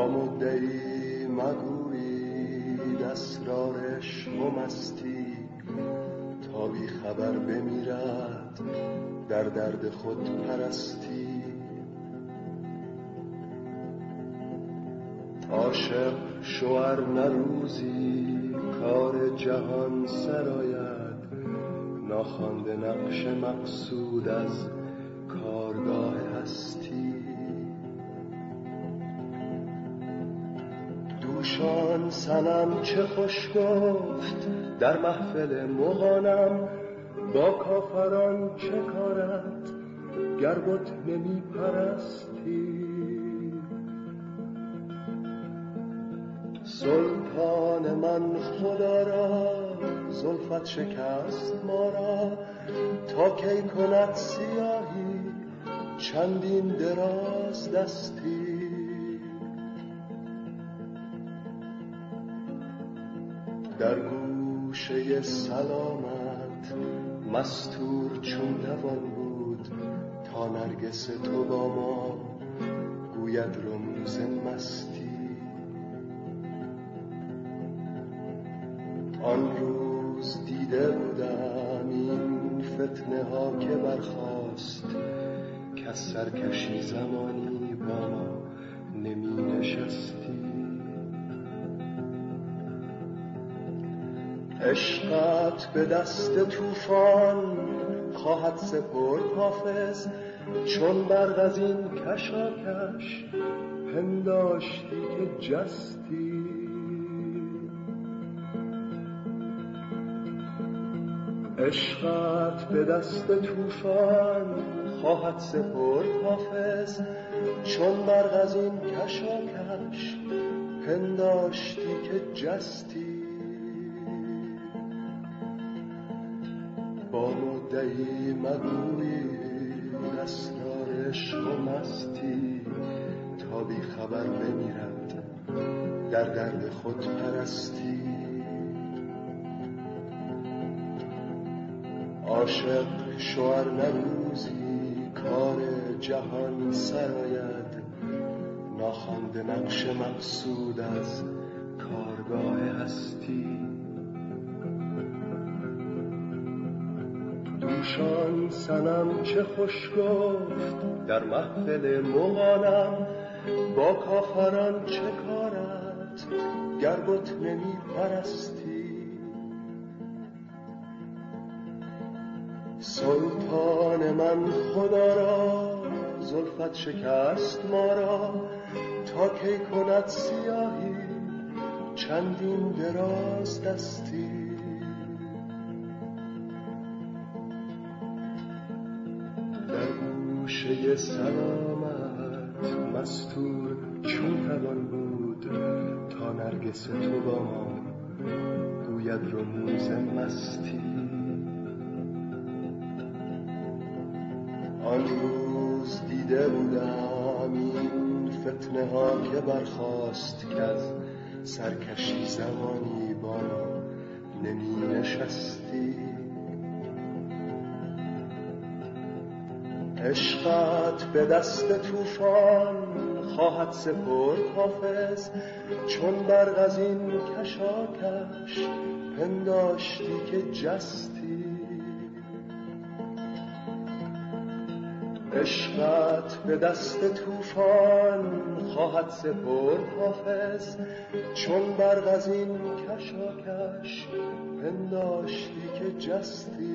با مدعی مگویید اسرار عشق و مستی، تا بی خبر بمیرد در درد خود پرستی. عاشق شوهر نروزی کار جهان سرآید، ناخوانده نقش مقصود از کارگاه هستی. دوشان صنم چه خوش گفت در محفل مغانم، با کافران چه کارت گر بت نمی پرستی. سلطان من خدا را زلفت شکست ما را، تا کی کند سیاهی چندین دراز دستی. در گوشه سلامت مستور چون توان بود، تا نرگس تو با ما گوید رموز مستی. آن روز دیده بودم این فتنه ها که برخاست، که از سرکشی زمانی با ما نمی نشستی. عشقت به دست طوفان خواهد سپرد حافظ، چون برق از این کشاکش پنداشتی که جستی. عشقت به دست طوفان خواهد سپرد حافظ، چون برق از این کشاکش پنداشتی که جستی. با مدعی مگویید اسرار عشق و مستی، تا بی خبر بمیرد در درد خود پرستی. عاشق شوهر نروزی کار جهان سرآید، ناخوانده نقش مقصود از کارگاه هستی. دوشان صنم چه خوش گفت در محفل مغانم، با کافران چه کارت گر بت نمی پرستی. سلطان من خدا را زلفت شکست ما را، تا کی کند سیاهی چندین دراز دستی. در گوشه سلامت مستور چون توان بود، تا نرگس تو با ما گوید رموز مستی. آن روز دیده بودم این فتنه ها که برخاست، که از سرکشی زمانی با نمی نشستی. عشقت به دست طوفان خواهد سپرد حافظ، چون برق از این کشاکش پنداشتی که جستی. عشقت به دست طوفان خواهد سپرد حافظ، چون برق از این کشاکش پنداشتی که جستی.